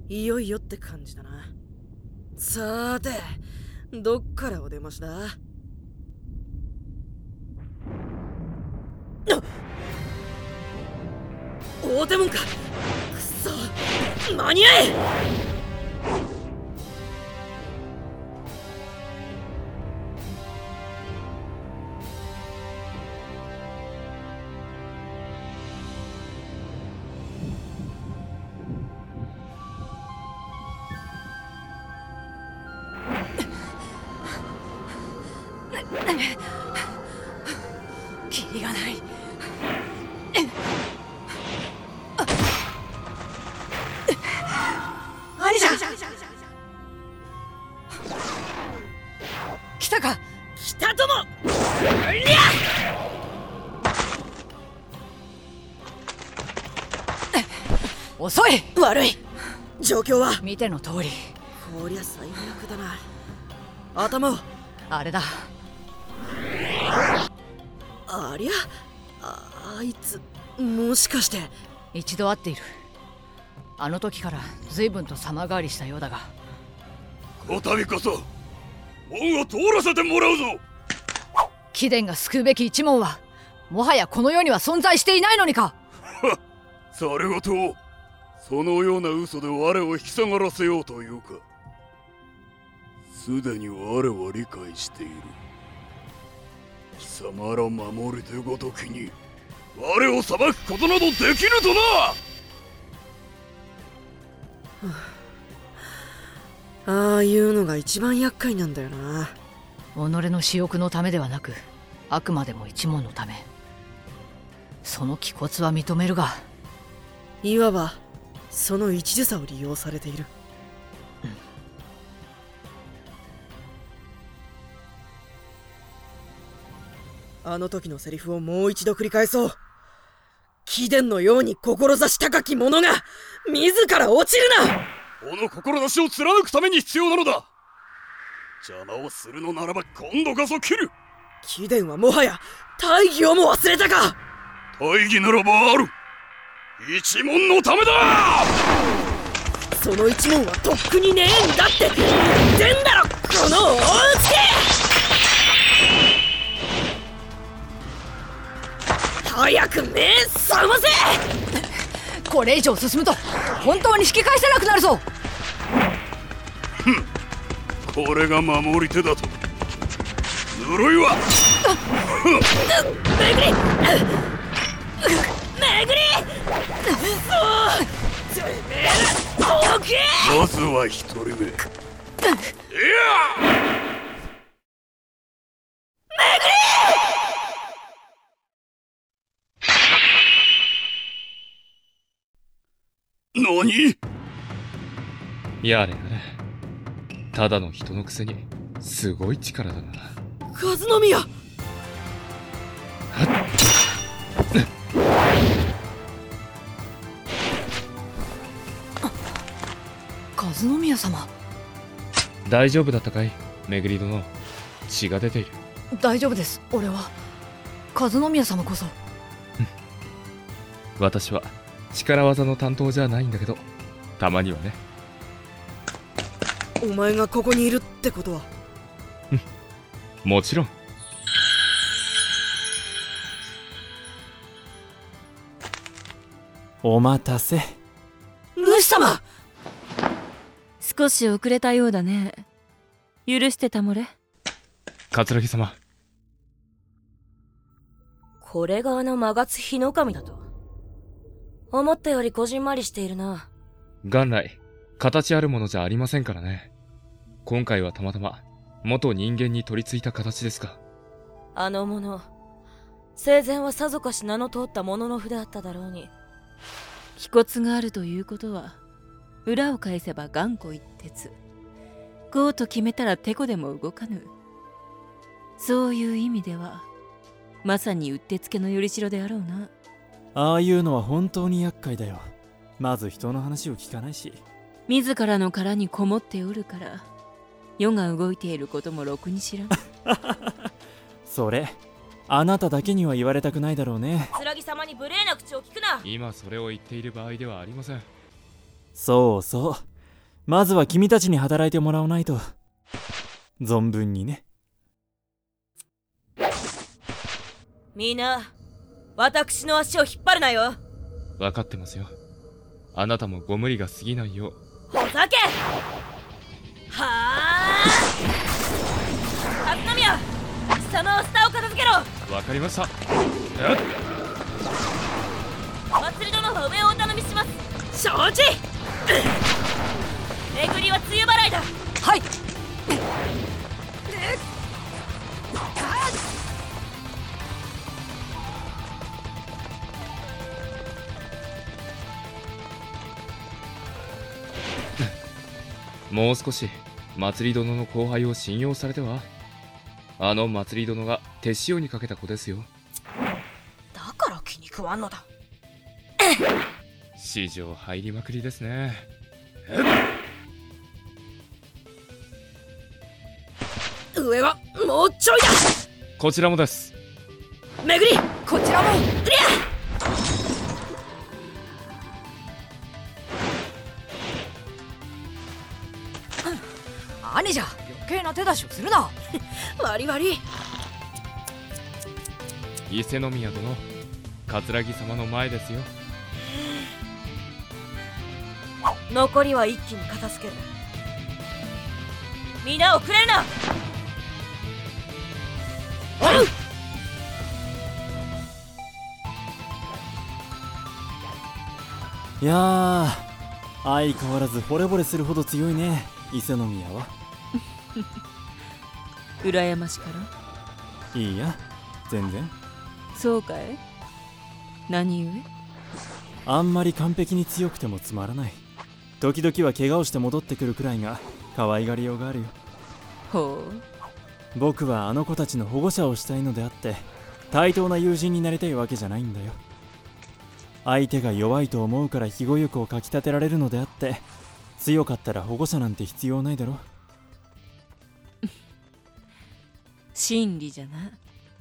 いよいよって感じだな。さーて、どっからお出ましだ？大手門か。くそ、間に合え！ キリがない。兄者、来たか。 来たとも。 遅い。 悪い。状況は見ての通り。 こりゃ最悪だな。頭を。 あれだ。 ありゃ、あいつもしかして。 一度会っている。あの時から随分と様変わりしたようだが。 この度こそ門を通らせてもらうぞ。 貴殿が救うべき一門はもはやこの世には存在していないのにか。 それごとそのような嘘で我を引き下がらせようというか。すでに我は理解している。貴様ら守り手ごときに我を裁くことなどできぬとな。 ああいうのが一番厄介なんだよな。 己の私欲のためではなく、あくまでも一門のため。その気骨は認めるが、 いわばその一途さを利用されている。あの時のセリフをもう一度繰り返そう。貴殿のように志高き者が自ら落ちるな。 この志を貫くために必要なのだ。邪魔をするのならば今度こそ切る。 貴殿はもはや大義をも忘れたか。 大義ならばある。一門のためだ。 その一門はとっくにねえんだって言ってんだろ、この大うつけ。早く目覚ませ。 これ以上進むと本当に引き返せなくなるぞ。 これが守り手だと。ぬるいわ。 めぐりめぐり。てめえらどけ。 まずは一人目。いや何？ やれやれ、ただの人のくせにすごい力だな。 和宮。 和宮様。 大丈夫だったかい、めぐり殿。血が出ている。 大丈夫です。俺は和宮様こそ。 私は力技の担当じゃないんだけど、たまにはね。 お前がここにいるってことは。 もちろん。 お待たせ。 主様。 少し遅れたようだね。許してたもれ。 桂木様。 これがあの魔月日の神だと。思ったよりこじんまりしているな。 元来形あるものじゃありませんからね。今回はたまたま元人間に取り付いた形ですが。 あの者、生前はさぞかし名の通ったものの筆あっただろうに。 気骨があるということは、裏を返せば頑固一徹。こうと決めたらてこでも動かぬ。そういう意味ではまさにうってつけのよりしろであろうな。 ああいうのは本当に厄介だよ。まず人の話を聞かないし、 自らの殻にこもっておるから世が動いていることもろくに知らん。 それあなただけには言われたくないだろうね。 剣様に無礼な口を聞くな。 今それを言っている場合ではありません。 そうそう、 まずは君たちに働いてもらわないと。存分にね。 みんな、私の足を引っ張るなよ。 分かってますよ。あなたもご無理が過ぎないよう。 ほざけ。はあ、勝宮、貴様は下を片付けろ。 わかりました。 祭り殿は上をお頼みします。承知。巡りは梅雨払いだ。 はい。 もう少し祭り殿の後輩を信用されては。あの祭り殿が手塩にかけた子ですよ。 だから気に食わんのだ。 市場入りまくりですね。 上はもうちょいだ。 こちらもです。 めぐり、 こちらも。兄者、余計な手出しをするな。 割り割り。 伊勢宮殿、桂木様の前ですよ。 残りは一気に片付ける。皆をくれるな。 いやー、相変わらず惚れ惚れするほど強いね、伊勢宮は。 羨ましからいいや、全然。 そうかい。何故？ あんまり完璧に強くてもつまらない。時々は怪我をして戻ってくるくらいが可愛がりようがあるよ。 ほう。 僕はあの子たちの保護者をしたいのであって、対等な友人になりたいわけじゃないんだよ。相手が弱いと思うから庇護欲をかきたてられるのであって、強かったら保護者なんて必要ないだろ。 真理じゃな。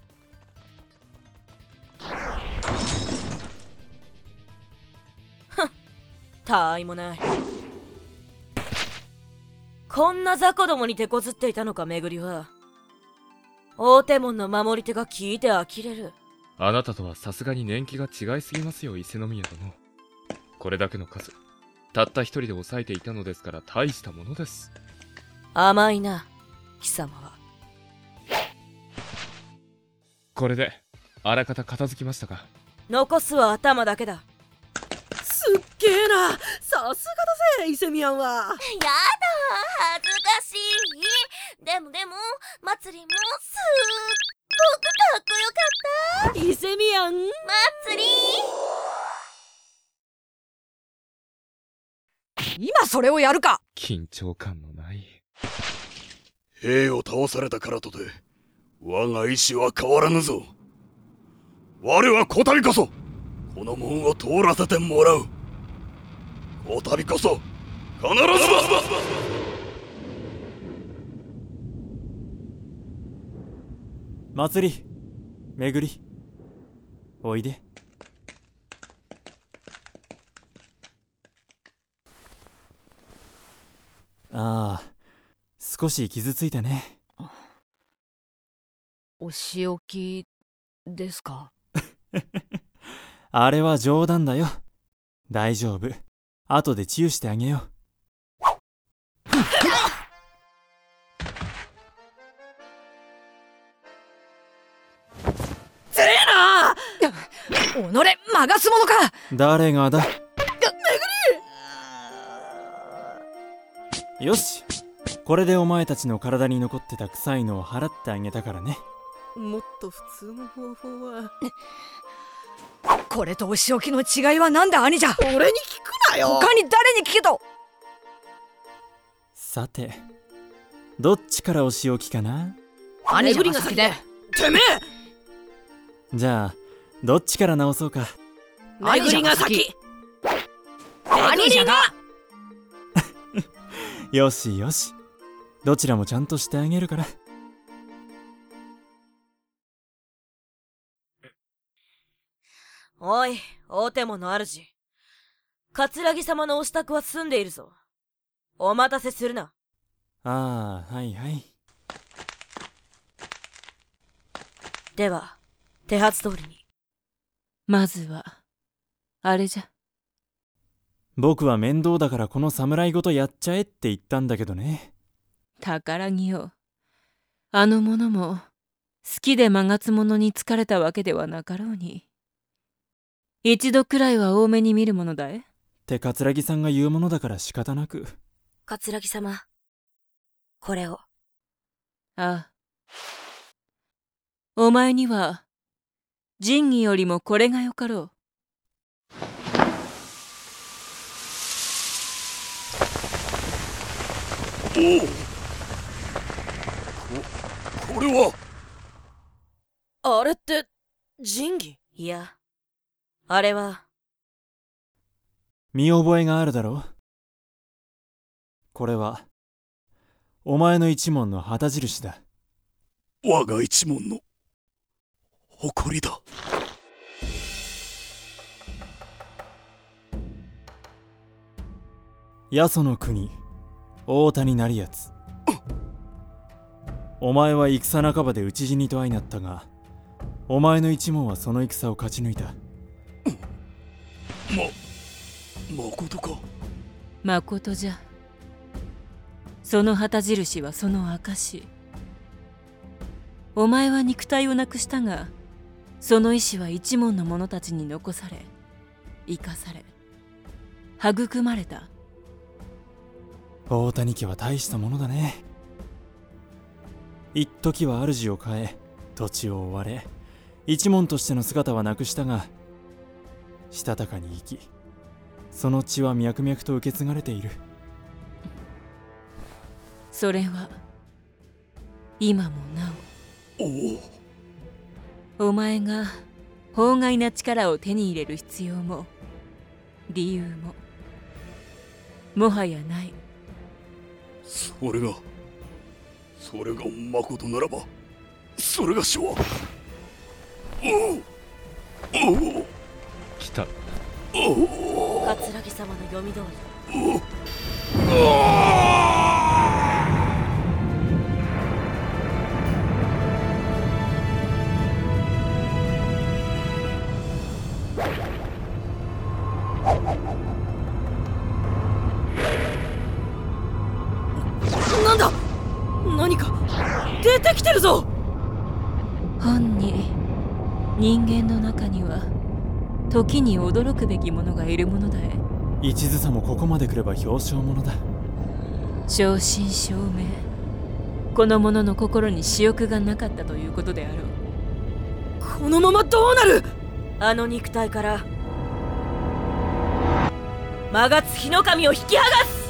たあいもない。こんな雑魚どもに手こずっていたのか、めぐりは。大手門の守り手が聞いて呆れる。 あなたとはさすがに年季が違いすぎますよ、伊勢宮殿。これだけの数、たった一人で抑えていたのですから大したものです。 甘いな、貴様は。 これであらかた片付きましたか？ 残すは頭だけだ。 すっげえな。さすがだぜ、伊勢宮は。 やだ、恥ずかしい。でも祭りもすっごくかっこよかった。 伊勢宮ん祭り。 今それをやるか。 緊張感のない。 兵を倒されたからとて我が意志は変わらぬぞ。我はこたびこそこの門を通らせてもらう。こたびこそ必ずだ。 祭り、めぐり、おいで。ああ、少し傷ついたね。 お仕置きですか？ あれは冗談だよ。大丈夫。後で治癒してあげよう。 つれえな。 己魔がす者か。 誰がだ。よし、これでお前たちの体に残ってた臭いのを払ってあげたからね。 もっと普通の方法は。 これとお仕置きの違いは何だ、兄者。 俺に聞くなよ。 他に誰に聞けと。 さて、どっちからお仕置きかな。 兄者が先で。 てめえ。 じゃあどっちから直そうか。 めぐりが先。 兄者が。 よしよし、どちらもちゃんとしてあげるから。 おい、大手門の主。桂木様のお支度は済んでいるぞ。 お待たせするな。 ああ、はいはい。 では、手はず通りに。 まずはあれじゃ。 僕は面倒だからこの侍ごとやっちゃえって言ったんだけどね。 宝木よ。あの者も好きで曲つ者に疲れたわけではなかろうに。一度くらいは多めに見るものだえ。 って桂木さんが言うものだから仕方なく。 桂木様、これを。 ああ。お前には仁義よりもこれがよかろう。 これは。 あれって仁義？ いや、あれは見覚えがあるだろう。これはお前の一門の旗印だ。 我が一門の誇りだ。 八十の国大谷成奴。お前は戦半ばで討ち死にと相なったが、お前の一門はその戦を勝ち抜いた。 まことか。 まことじゃ。その旗印はその証。お前は肉体をなくしたが、その意志は一門の者たちに残され、生かされ、育まれた。 大谷家は大したものだね。一時は主を変え、土地を追われ、一門としての姿はなくしたが、したたかに生き、その血は脈々と受け継がれている。 それは今もなお。お前が法外な力を手に入れる必要も理由ももはやない。 それがまことならば、それがしは来た。 桂木様の読み通り。 なんだ、何か出てきてるぞ。 本に人間の中には時に驚くべきものがいるものだえ。 一途さもここまで来れば表彰ものだ。 正真正銘、この者の心に私欲がなかったということであろう。 このままどうなる？ あの肉体から曲がつ火の神を引き剥がす。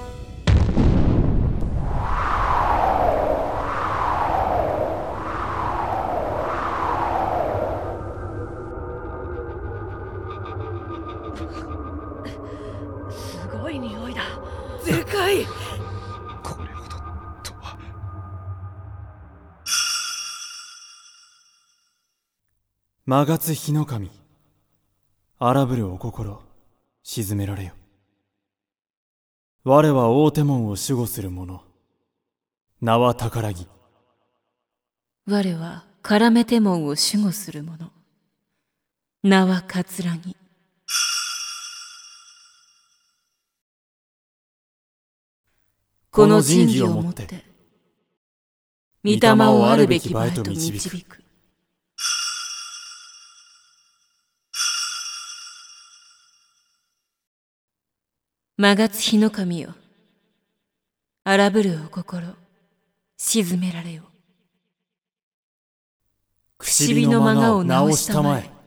すごい匂いだ。 でかい。 これほどとは。 曲がつ火の神、荒ぶるお心、鎮められよ。我は大手門を守護する者、名は宝木。 我はからめ手門を守護する者、名は桂木。この仁義をもって御霊をあるべき場へと導く。曲がつ火の神よ、荒ぶるお心、鎮められよ。くしびの間がを直したまえ。